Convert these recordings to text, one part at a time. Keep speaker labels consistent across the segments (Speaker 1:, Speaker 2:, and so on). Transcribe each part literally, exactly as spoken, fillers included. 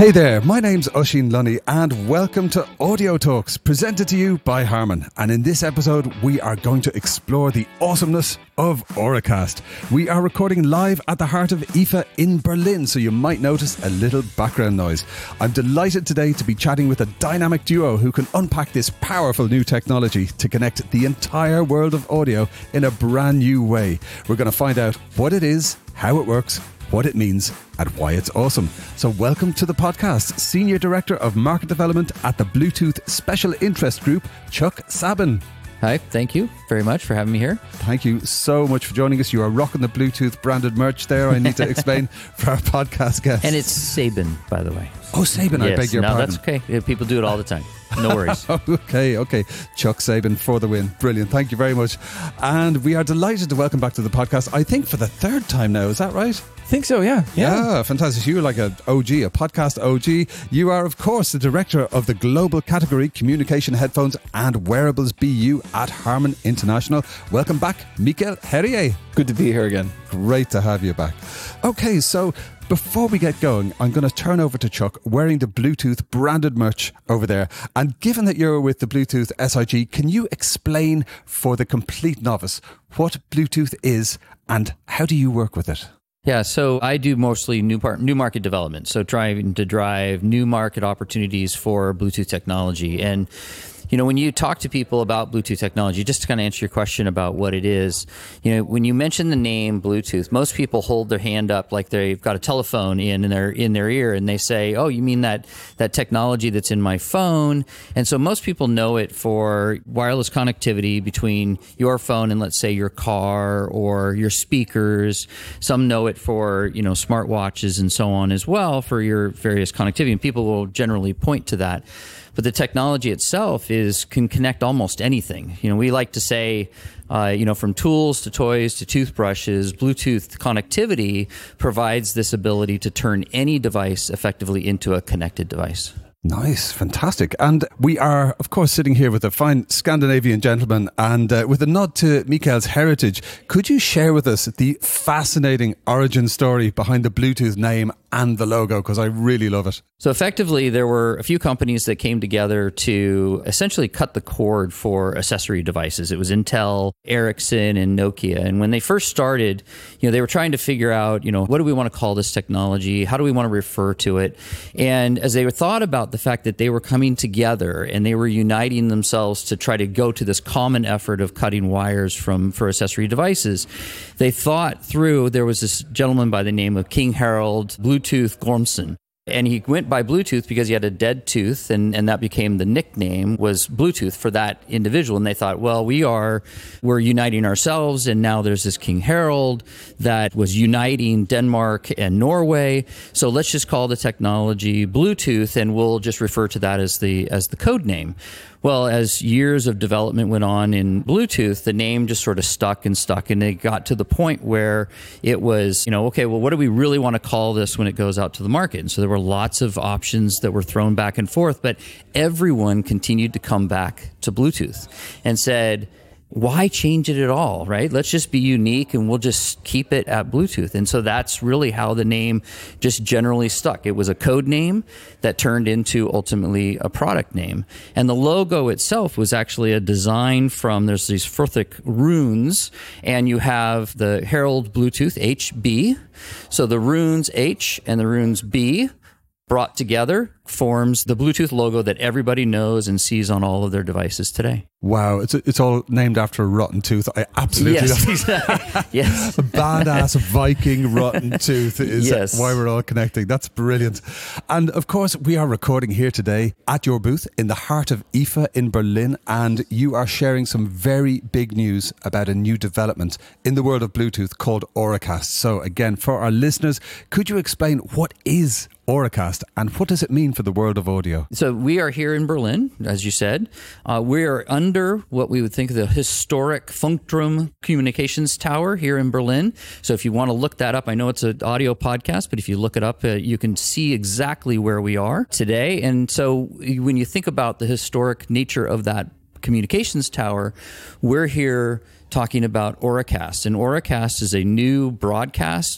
Speaker 1: Hey there, my name's Oisín Lunny and welcome to Audio Talks, presented to you by Harman. And in this episode, we are going to explore the awesomeness of Auracast. We are recording live at the heart of I F A in Berlin, so you might notice a little background noise. I'm delighted today to be chatting with a dynamic duo who can unpack this powerful new technology to connect the entire world of audio in a brand new way. We're going to find out what it is, how it works, what it means, and why it's awesome. So welcome to the podcast, Senior Director of Market Development at the Bluetooth Special Interest Group, Chuck Sabin.
Speaker 2: Hi, thank you very much for having me here.
Speaker 1: Thank you so much for joining us. You are rocking the Bluetooth branded merch there, I need to explain for our podcast guests.
Speaker 2: And it's Sabin, by the way.
Speaker 1: Oh, Sabin, yes, I beg your
Speaker 2: no,
Speaker 1: pardon.
Speaker 2: No, that's okay. People do it all the time. No worries.
Speaker 1: okay, okay. Chuck Sabin for the win. Brilliant. Thank you very much. And we are delighted to welcome back to the podcast, I think for the third time now. Is that right?
Speaker 3: I think so, yeah.
Speaker 1: Yeah, yeah, fantastic. You're like an O G, a podcast O G. You are, of course, the director of the global category Communication Headphones and Wearables B U at Harman International. Welcome back, Michael Herrier.
Speaker 3: Good to be here again.
Speaker 1: Great to have you back. Okay, so before we get going, I'm going to turn over to Chuck wearing the Bluetooth branded merch over there. And given that you're with the Bluetooth S I G, can you explain for the complete novice what Bluetooth is and how do you work with it?
Speaker 2: Yeah, so I do mostly new par- new market development, so trying to drive new market opportunities for Bluetooth technology. And you know, when you talk to people about Bluetooth technology, just to kind of answer your question about what it is, you know, when you mention the name Bluetooth, most people hold their hand up like they've got a telephone in, in their in their ear, and they say, "Oh, you mean that that technology that's in my phone?" And so most people know it for wireless connectivity between your phone and, let's say, your car or your speakers. Some know it for, you know, smartwatches and so on as well for your various connectivity, and people will generally point to that. But the technology itself is can connect almost anything. You know, we like to say, uh, you know, from tools to toys to toothbrushes, Bluetooth connectivity provides this ability to turn any device effectively into a connected device.
Speaker 1: Nice, fantastic. And we are, of course, sitting here with a fine Scandinavian gentleman and uh, with a nod to Mikael's heritage. Could you share with us the fascinating origin story behind the Bluetooth name and the logo? Because I really love it.
Speaker 2: So effectively, there were a few companies that came together to essentially cut the cord for accessory devices. It was Intel, Ericsson, and Nokia. And when they first started, you know, they were trying to figure out, you know, what do we want to call this technology? How do we want to refer to it? And as they thought about the fact that they were coming together and they were uniting themselves to try to go to this common effort of cutting wires from for accessory devices, they thought through. There was this gentleman by the name of King Harold Bluetooth Gormson. And he went by Bluetooth because he had a dead tooth, and, and that became the nickname was Bluetooth for that individual. And they thought, well, we are, we're uniting ourselves, and now there's this King Harold that was uniting Denmark and Norway. So let's just call the technology Bluetooth, and we'll just refer to that as the as the code name. Well, as years of development went on in Bluetooth, the name just sort of stuck and stuck, and it got to the point where it was, you know, okay, well, what do we really want to call this when it goes out to the market? And so there were lots of options that were thrown back and forth, but everyone continued to come back to Bluetooth and said, why change it at all, right? Let's just be unique and we'll just keep it at Bluetooth. And so that's really how the name just generally stuck. It was a code name that turned into ultimately a product name. And the logo itself was actually a design from, there's these Frothic runes, and you have the Herald Bluetooth H B. So the runes H and the runes B brought together forms the Bluetooth logo that everybody knows and sees on all of their devices today.
Speaker 1: Wow, it's it's all named after a rotten tooth. I absolutely
Speaker 2: yes, exactly. Yes.
Speaker 1: A badass Viking rotten tooth is
Speaker 2: yes.
Speaker 1: why we're all connecting. That's brilliant. And of course, we are recording here today at your booth in the heart of I F A in Berlin, and you are sharing some very big news about a new development in the world of Bluetooth called Auracast. So again, for our listeners, could you explain what is Auracast and what does it mean for the world of audio?
Speaker 2: So we are here in Berlin, as you said. Uh, we are under what we would think of the historic Funkturm Communications Tower here in Berlin. So if you want to look that up, I know it's an audio podcast, but if you look it up, uh, you can see exactly where we are today. And so when you think about the historic nature of that communications tower, we're here talking about Auracast. And Auracast is a new broadcast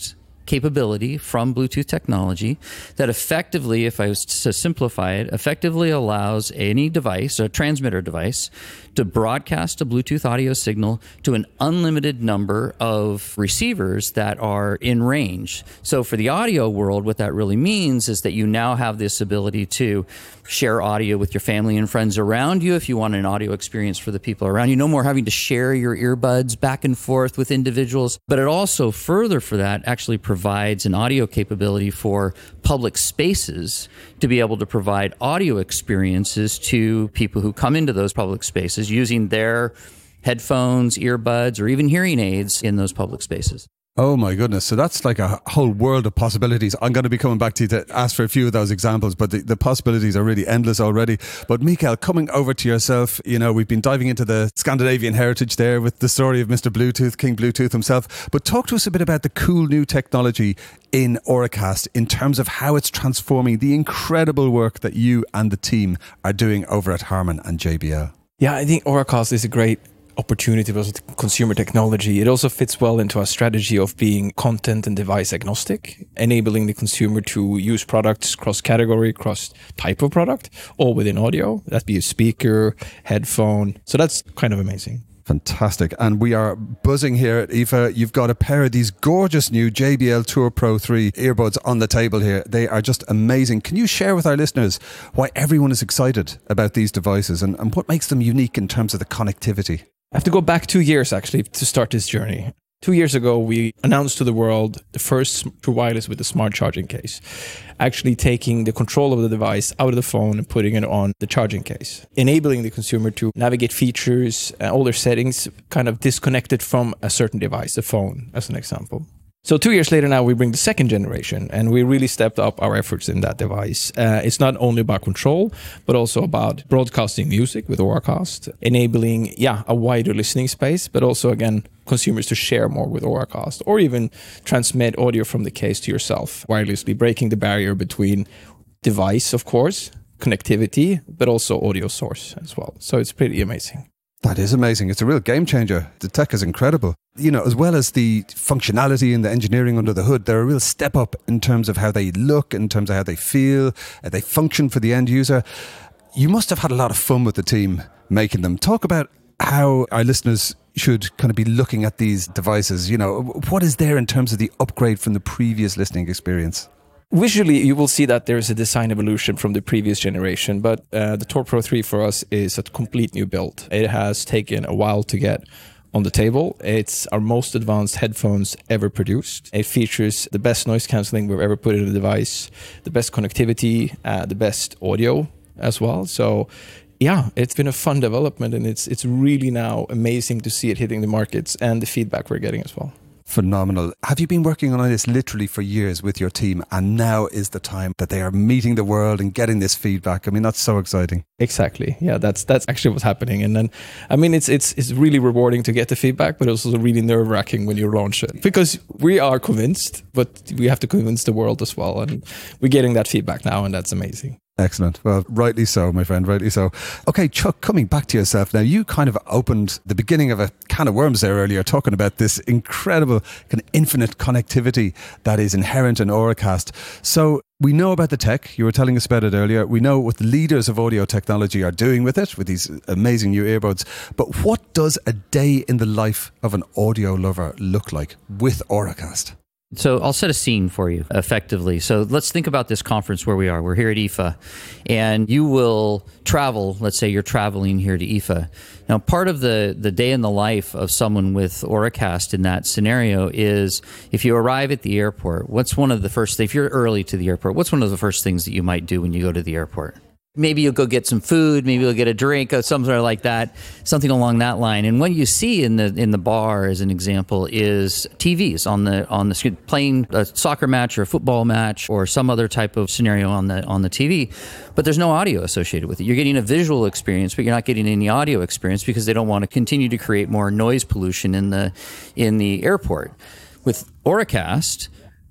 Speaker 2: capability from Bluetooth technology that effectively, if I was to simplify it, effectively allows any device, a transmitter device, to broadcast a Bluetooth audio signal to an unlimited number of receivers that are in range. So for the audio world, what that really means is that you now have this ability to share audio with your family and friends around you if you want an audio experience for the people around you. No more having to share your earbuds back and forth with individuals. But it also, further for that, actually provides an audio capability for public spaces to be able to provide audio experiences to people who come into those public spaces using their headphones, earbuds, or even hearing aids in those public spaces.
Speaker 1: Oh my goodness. So that's like a whole world of possibilities. I'm going to be coming back to you to ask for a few of those examples, but the, the possibilities are really endless already. But Mikael, coming over to yourself, you know, we've been diving into the Scandinavian heritage there with the story of Mister Bluetooth, King Bluetooth himself. But talk to us a bit about the cool new technology in Auracast in terms of how it's transforming the incredible work that you and the team are doing over at Harman and J B L.
Speaker 3: Yeah, I think Auracast is a great opportunity with consumer technology. It also fits well into our strategy of being content and device agnostic, enabling the consumer to use products cross-category, cross-type of product, all within audio. That'd be a speaker, headphone. So that's kind of amazing.
Speaker 1: Fantastic. And we are buzzing here at I F A. You've got a pair of these gorgeous new J B L Tour Pro three earbuds on the table here. They are just amazing. Can you share with our listeners why everyone is excited about these devices and, and what makes them unique in terms of the connectivity?
Speaker 3: I have to go back two years actually to start this journey. Two years ago, we announced to the world the first true wireless with a smart charging case, actually taking the control of the device out of the phone and putting it on the charging case, enabling the consumer to navigate features, uh, all their settings kind of disconnected from a certain device, the phone, as an example. So two years later now, we bring the second generation, and we really stepped up our efforts in that device. Uh, it's not only about control, but also about broadcasting music with Auracast, enabling, yeah, a wider listening space, but also, again, consumers to share more with Auracast, or even transmit audio from the case to yourself, wirelessly breaking the barrier between device, of course, connectivity, but also audio source as well. So it's pretty amazing.
Speaker 1: That is amazing. It's a real game changer. The tech is incredible. You know, as well as the functionality and the engineering under the hood, they're a real step up in terms of how they look, in terms of how they feel, how they function for the end user. You must have had a lot of fun with the team making them. Talk about how our listeners should kind of be looking at these devices. You know, what is there in terms of the upgrade from the previous listening experience?
Speaker 3: Visually, you will see that there is a design evolution from the previous generation, but uh, the Tour Pro three for us is a complete new build. It has taken a while to get on the table. It's our most advanced headphones ever produced. It features the best noise cancelling we've ever put in a device, the best connectivity, uh, the best audio as well. So yeah, it's been a fun development, and it's it's really now amazing to see it hitting the markets and the feedback we're getting as well.
Speaker 1: Phenomenal. Have you been working on this literally for years with your team, and now is the time that they are meeting the world and getting this feedback? I mean, that's so exciting.
Speaker 3: Exactly. Yeah, that's that's actually what's happening. And then, I mean, it's it's it's really rewarding to get the feedback, but also really nerve-wracking when you launch it, because we are convinced, but we have to convince the world as well. And we're getting that feedback now, and that's amazing.
Speaker 1: Excellent. Well, rightly so, my friend, rightly so. Okay, Chuck, coming back to yourself now, you kind of opened the beginning of a can of worms there earlier, talking about this incredible kind of infinite connectivity that is inherent in Auracast. So we know about the tech. You were telling us about it earlier. We know what the leaders of audio technology are doing with it, with these amazing new earbuds. But what does a day in the life of an audio lover look like with Auracast?
Speaker 2: So I'll set a scene for you effectively. So let's think about this conference where we are. We're here at I F A, and you will travel. Let's say you're traveling here to I F A. Now, part of the, the day in the life of someone with Auracast in that scenario is if you arrive at the airport, what's one of the first things, if you're early to the airport, what's one of the first things that you might do when you go to the airport? Maybe you'll go get some food, maybe you'll get a drink, or something like that, something along that line. And what you see in the in the bar, as an example, is T Vs on the on the screen, playing a soccer match or a football match or some other type of scenario on the on the T V. But there's no audio associated with it. You're getting a visual experience, but you're not getting any audio experience because they don't want to continue to create more noise pollution in the in the airport. With Auracast,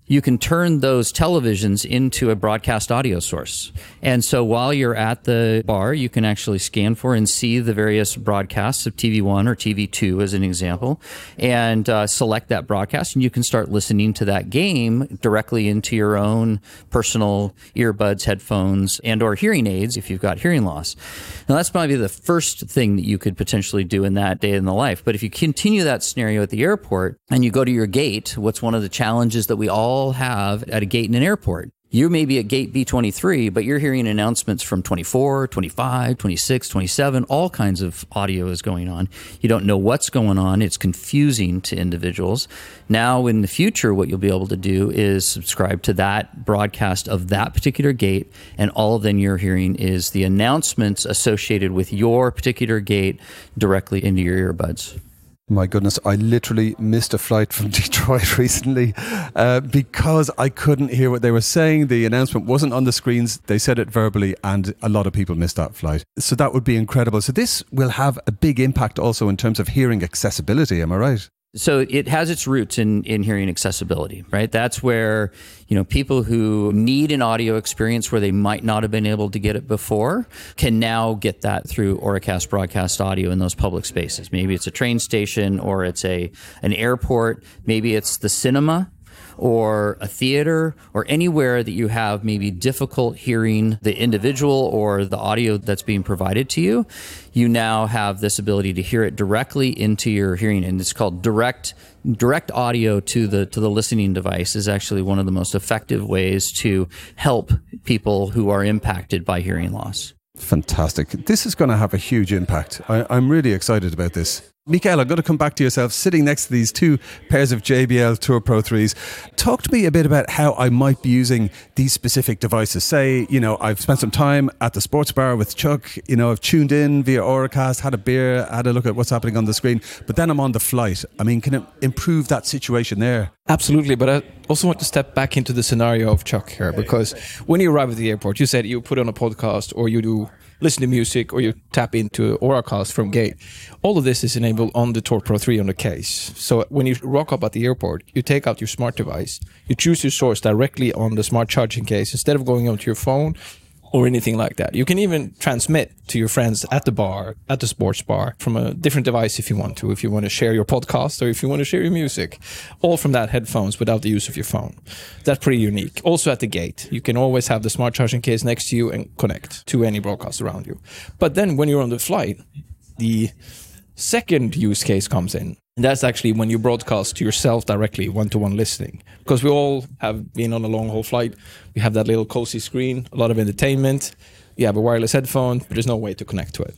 Speaker 2: you can turn those televisions into a broadcast audio source. And so while you're at the bar, you can actually scan for and see the various broadcasts of T V one or T V two as an example, and uh, select that broadcast, and you can start listening to that game directly into your own personal earbuds, headphones, and or hearing aids if you've got hearing loss. Now that's probably the first thing that you could potentially do in that day in the life. But if you continue that scenario at the airport and you go to your gate, what's one of the challenges that we all have at a gate in an airport? You may be at gate B twenty-three, but you're hearing announcements from twenty-four, twenty-five, twenty-six, twenty-seven, all kinds of audio is going on. You don't know what's going on. It's confusing to individuals. Now, in the future, what you'll be able to do is subscribe to that broadcast of that particular gate, and all then you're hearing is the announcements associated with your particular gate directly into your earbuds.
Speaker 1: My goodness, I literally missed a flight from Detroit recently uh, because I couldn't hear what they were saying. The announcement wasn't on the screens. They said it verbally, and a lot of people missed that flight. So that would be incredible. So this will have a big impact also in terms of hearing accessibility. Am I right?
Speaker 2: So it has its roots in, in hearing accessibility, right? That's where, you know, people who need an audio experience where they might not have been able to get it before can now get that through Auracast broadcast audio in those public spaces. Maybe it's a train station, or it's a an airport. Maybe it's the cinema, or a theater, or anywhere that you have maybe difficult hearing the individual or the audio that's being provided to you. You now have this ability to hear it directly into your hearing, and it's called direct direct audio to the to the listening device is actually one of the most effective ways to help people who are impacted by hearing loss.
Speaker 1: Fantastic. This is going to have a huge impact. I, I'm really excited about this. Mikael, I'm going to come back to yourself sitting next to these two pairs of J B L Tour Pro threes. Talk to me a bit about how I might be using these specific devices. Say, you know, I've spent some time at the sports bar with Chuck, you know, I've tuned in via Auracast, had a beer, had a look at what's happening on the screen, but then I'm on the flight. I mean, can it improve that situation there?
Speaker 3: Absolutely, but I also want to step back into the scenario of Chuck here, because when you arrive at the airport, you said you put on a podcast, or you do listen to music, or you tap into Auracast from gate. All of this is enabled on the Tour Pro three on the case. So when you rock up at the airport, you take out your smart device, you choose your source directly on the smart charging case instead of going onto your phone or anything like that. You can even transmit to your friends at the bar, at the sports bar, from a different device if you want to, if you want to share your podcast or if you want to share your music, all from that headphones without the use of your phone. That's pretty unique. Also at the gate, you can always have the smart charging case next to you and connect to any broadcast around you. But then when you're on the flight, the second use case comes in. And that's actually when you broadcast to yourself directly, one-to-one listening. Because we all have been on a long-haul flight. We have that little cozy screen, a lot of entertainment. You have a wireless headphone, but there's no way to connect to it.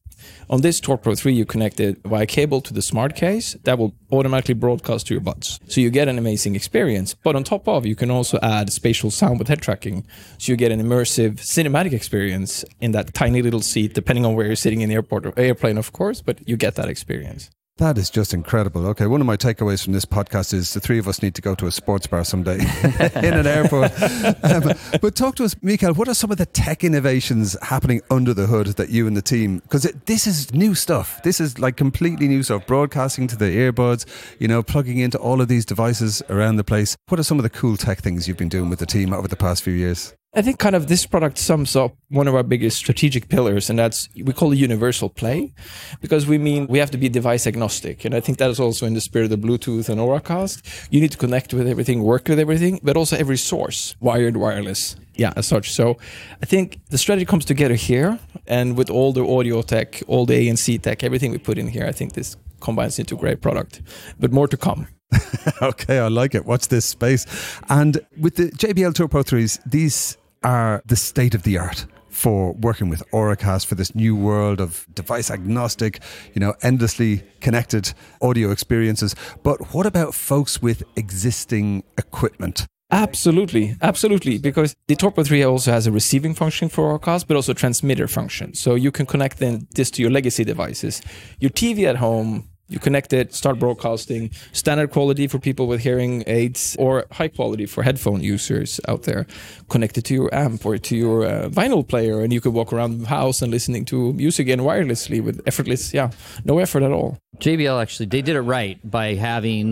Speaker 3: On this Tour Pro three, you connect it via cable to the smart case. That will automatically broadcast to your buds. So you get an amazing experience. But on top of, you can also add spatial sound with head tracking. So you get an immersive cinematic experience in that tiny little seat, depending on where you're sitting in the airport or airplane, of course, but you get that experience.
Speaker 1: That is just incredible. Okay, one of my takeaways from this podcast is the three of us need to go to a sports bar someday in an airport. Um, but talk to us, Mikael, what are some of the tech innovations happening under the hood that you and the team, because this is new stuff. This is like completely new stuff, broadcasting to the earbuds, you know, plugging into all of these devices around the place. What are some of the cool tech things you've been doing with the team over the past few years?
Speaker 3: I think kind of this product sums up one of our biggest strategic pillars, and that's, we call it universal play, because we mean we have to be device agnostic. And I think that is also in the spirit of Bluetooth and Auracast. You need to connect with everything, work with everything, but also every source, wired, wireless, yeah, as such. So I think the strategy comes together here, and with all the audio tech, all the A and C tech, everything we put in here, I think this combines into a great product, but more to come.
Speaker 1: Okay, I like it. Watch this space. And with the J B L Tour Pro threes, these are the state of the art for working with Auracast for this new world of device agnostic, you know, endlessly connected audio experiences. But what about folks with existing equipment?
Speaker 3: Absolutely, absolutely, because the Tour Pro three also has a receiving function for Auracast, but also a transmitter function. So you can connect then this to your legacy devices. Your T V at home, you connect it, start broadcasting, standard quality for people with hearing aids, or high quality for headphone users out there. Connect it to your amp or to your uh, vinyl player, and you can walk around the house and listening to music again wirelessly with effortless, yeah, no effort at all.
Speaker 2: J B L actually, they did it right by having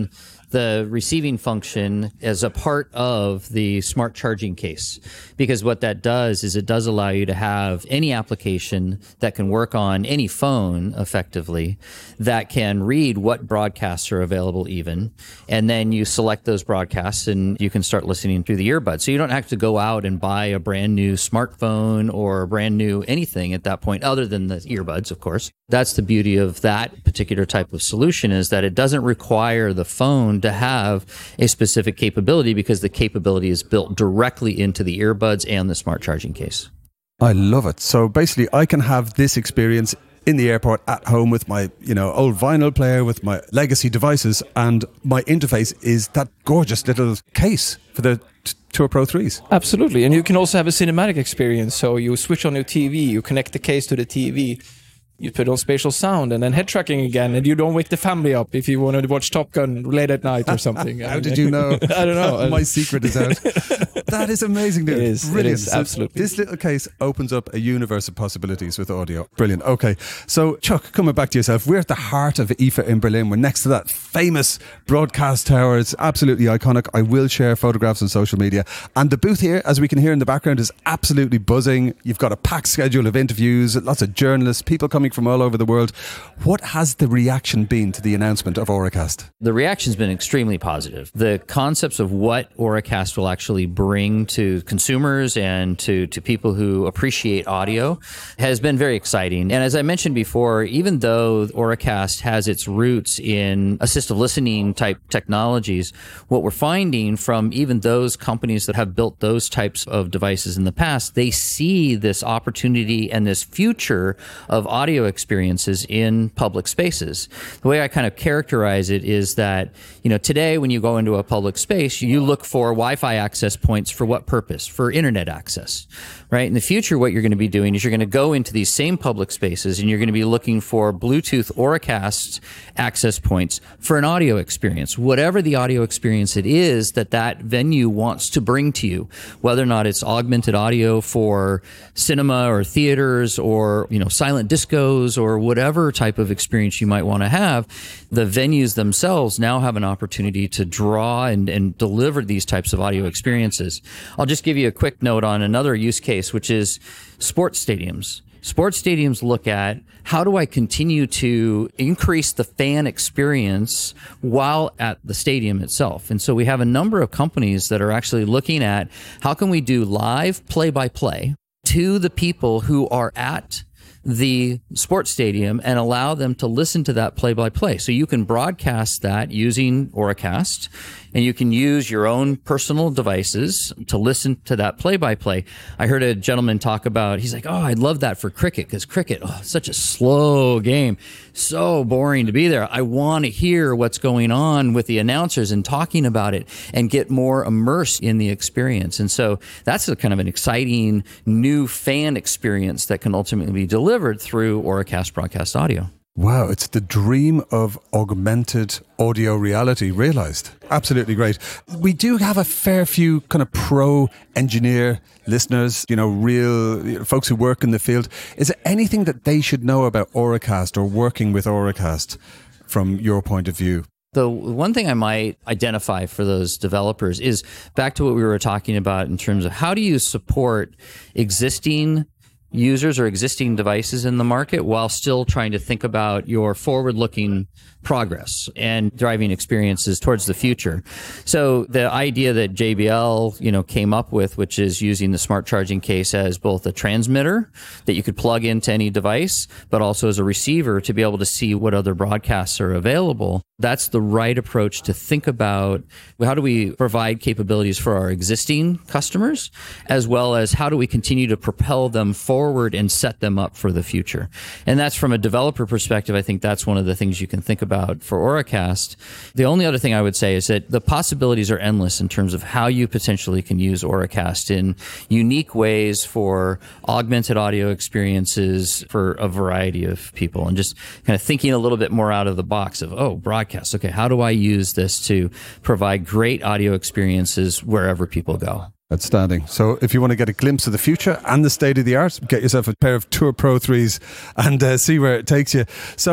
Speaker 2: the receiving function as a part of the smart charging case, because what that does is it does allow you to have any application that can work on any phone effectively that can read what broadcasts are available even, and then you select those broadcasts and you can start listening through the earbuds. So you don't have to go out and buy a brand new smartphone or a brand new anything at that point other than the earbuds, of course. That's the beauty of that particular type of solution, is that it doesn't require the phone to have a specific capability because the capability is built directly into the earbuds and the smart charging case.
Speaker 1: I love it. So basically I can have this experience in the airport at home with my, you know, old vinyl player with my legacy devices, and my interface is that gorgeous little case for the Tour Pro threes.
Speaker 3: Absolutely. And you can also have a cinematic experience. So you switch on your T V, you connect the case to the T V, you put on spatial sound and then head tracking again, and you don't wake the family up if you want to watch Top Gun late at night or something.
Speaker 1: How did you know?
Speaker 3: I don't know.
Speaker 1: My secret is out. That is amazing, dude.
Speaker 3: It is.
Speaker 1: Brilliant.
Speaker 3: It is, absolutely.
Speaker 1: So this little case opens up a universe of possibilities with audio. Brilliant. Okay. So, Chuck, coming back to yourself, we're at the heart of I F A in Berlin. We're next to that famous broadcast tower. It's absolutely iconic. I will share photographs on social media. And the booth here, as we can hear in the background, is absolutely buzzing. You've got a packed schedule of interviews, lots of journalists, people coming from all over the world. What has the reaction been to the announcement of Auracast?
Speaker 2: The reaction's been extremely positive. The concepts of what Auracast will actually bring to consumers and to, to people who appreciate audio has been very exciting. And as I mentioned before, even though Auracast has its roots in assistive listening type technologies, what we're finding from even those companies that have built those types of devices in the past, they see this opportunity and this future of audio experiences in public spaces. The way I kind of characterize it is that, you know, today when you go into a public space, you look for Wi-Fi access points for what purpose? For internet access, right? In the future, what you're going to be doing is you're going to go into these same public spaces and you're going to be looking for Bluetooth Auracast access points for an audio experience, whatever the audio experience it is that that venue wants to bring to you, whether or not it's augmented audio for cinema or theaters or, you know, silent discos or whatever type of experience you might want to have. The venues themselves now have an opportunity to draw and, and deliver these types of audio experiences. I'll just give you a quick note on another use case, which is sports stadiums. Sports stadiums look at, how do I continue to increase the fan experience while at the stadium itself? And so we have a number of companies that are actually looking at, how can we do live play-by-play to the people who are at the sports stadium and allow them to listen to that play-by-play. So you can broadcast that using Auracast, and you can use your own personal devices to listen to that play-by-play. I heard a gentleman talk about, he's like, oh, I'd love that for cricket, because cricket, oh, such a slow game, so boring to be there. I want to hear what's going on with the announcers and talking about it and get more immersed in the experience. And so that's a kind of an exciting new fan experience that can ultimately be delivered through Auracast broadcast audio.
Speaker 1: Wow, it's the dream of augmented audio reality realized. Absolutely great. We do have a fair few kind of pro engineer listeners, you know, real you know, folks who work in the field. Is there anything that they should know about Auracast or working with Auracast from your point of view?
Speaker 2: The one thing I might identify for those developers is back to what we were talking about in terms of how do you support existing users or existing devices in the market while still trying to think about your forward-looking progress and driving experiences towards the future. So the idea that J B L, you know, came up with, which is using the smart charging case as both a transmitter that you could plug into any device, but also as a receiver to be able to see what other broadcasts are available. That's the right approach to think about how do we provide capabilities for our existing customers, as well as how do we continue to propel them forward and set them up for the future. And that's from a developer perspective. I think that's one of the things you can think about for Auracast. The only other thing I would say is that the possibilities are endless in terms of how you potentially can use Auracast in unique ways for augmented audio experiences for a variety of people, and just kind of thinking a little bit more out of the box of, oh, broadcast. Okay, how do I use this to provide great audio experiences wherever people go?
Speaker 1: Outstanding. So if you want to get a glimpse of the future and the state of the art, get yourself a pair of Tour Pro threes and uh, see where it takes you. So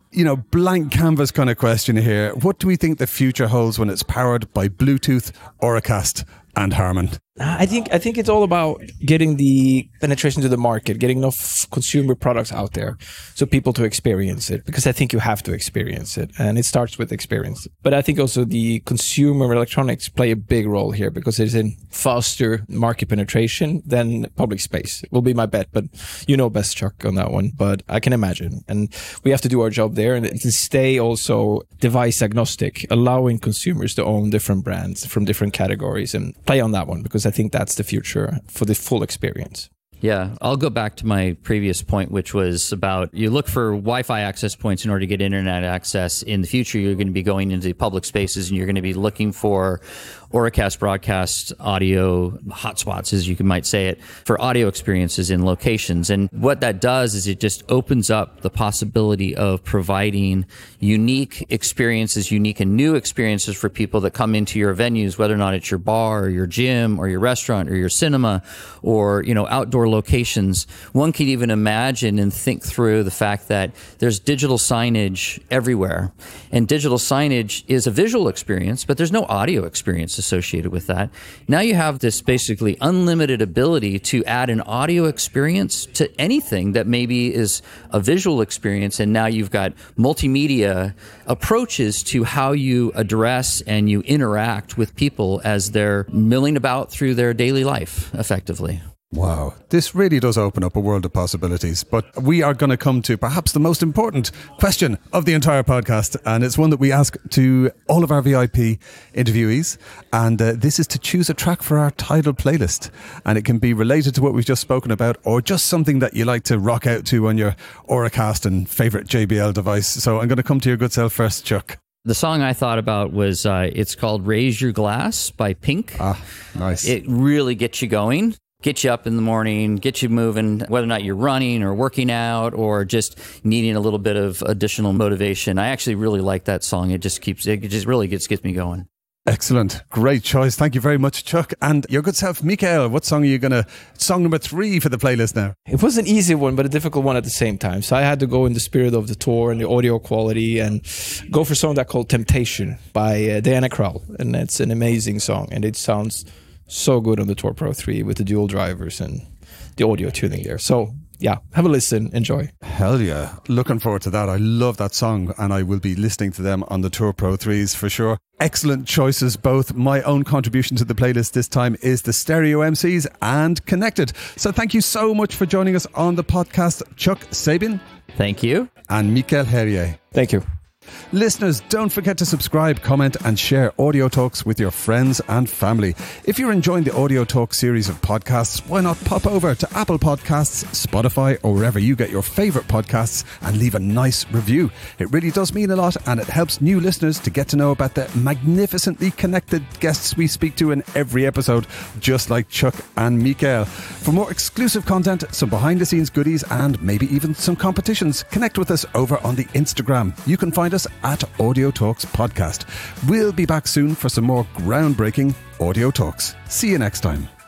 Speaker 1: you know, blank canvas kind of question here. What do we think the future holds when it's powered by Bluetooth, Auracast and Harman?
Speaker 3: I think I think it's all about getting the penetration to the market, getting enough consumer products out there so people to experience it, because I think you have to experience it, and it starts with experience. But I think also the consumer electronics play a big role here, because it's in faster market penetration than public space. It will be my bet, but you know best, Chuck, on that one. But I can imagine, and we have to do our job there, and to stay also device agnostic, allowing consumers to own different brands from different categories and play on that one, because I think that's the future for the full experience.
Speaker 2: Yeah, I'll go back to my previous point, which was about you look for Wi-Fi access points in order to get internet access. In the future, you're going to be going into public spaces and you're going to be looking for Auracast broadcast audio hotspots, as you might say it, for audio experiences in locations. And what that does is it just opens up the possibility of providing unique experiences, unique and new experiences for people that come into your venues, whether or not it's your bar or your gym or your restaurant or your cinema or, you know, outdoor locations. One could even imagine and think through the fact that there's digital signage everywhere. And digital signage is a visual experience, but there's no audio experience associated with that. Now you have this basically unlimited ability to add an audio experience to anything that maybe is a visual experience, and now you've got multimedia approaches to how you address and you interact with people as they're milling about through their daily life, effectively.
Speaker 1: Wow, this really does open up a world of possibilities. But we are going to come to perhaps the most important question of the entire podcast, and it's one that we ask to all of our V I P interviewees. And uh, this is to choose a track for our title playlist. And it can be related to what we've just spoken about, or just something that you like to rock out to on your Auracast and favourite J B L device. So I'm going to come to your good self first, Chuck.
Speaker 2: The song I thought about was, uh, it's called Raise Your Glass by Pink.
Speaker 1: Ah, nice.
Speaker 2: It really gets you going. Get you up in the morning, get you moving, whether or not you're running or working out or just needing a little bit of additional motivation. I actually really like that song. It just keeps, it just really gets, gets me going.
Speaker 1: Excellent. Great choice. Thank you very much, Chuck. And your good self, Mikael, what song are you going to, song number three for the playlist now?
Speaker 3: It was an easy one, but a difficult one at the same time. So I had to go in the spirit of the tour and the audio quality and go for a song that called Temptation by uh, Diana Krall. And it's an amazing song, and it sounds so good on the Tour Pro three with the dual drivers and the audio tuning there. So yeah, have a listen, enjoy.
Speaker 1: Hell yeah. Looking forward to that. I love that song, and I will be listening to them on the Tour Pro threes for sure. Excellent choices both. My own contribution to the playlist this time is the Stereo M Cs and Connected. So thank you so much for joining us on the podcast, Chuck Sabin.
Speaker 2: Thank you.
Speaker 1: And Mikael Herrier.
Speaker 3: Thank you.
Speaker 1: Listeners, don't forget to subscribe, comment and share Audio Talks with your friends and family. If you're enjoying the Audio Talk series of podcasts, why not pop over to Apple Podcasts, Spotify or wherever you get your favourite podcasts and leave a nice review. It really does mean a lot, and it helps new listeners to get to know about the magnificently connected guests we speak to in every episode, just like Chuck and Mikael. For more exclusive content, some behind the scenes goodies and maybe even some competitions, connect with us over on the Instagram. You can find us at Audio Talks Podcast. We'll be back soon for some more groundbreaking Audio Talks. See you next time.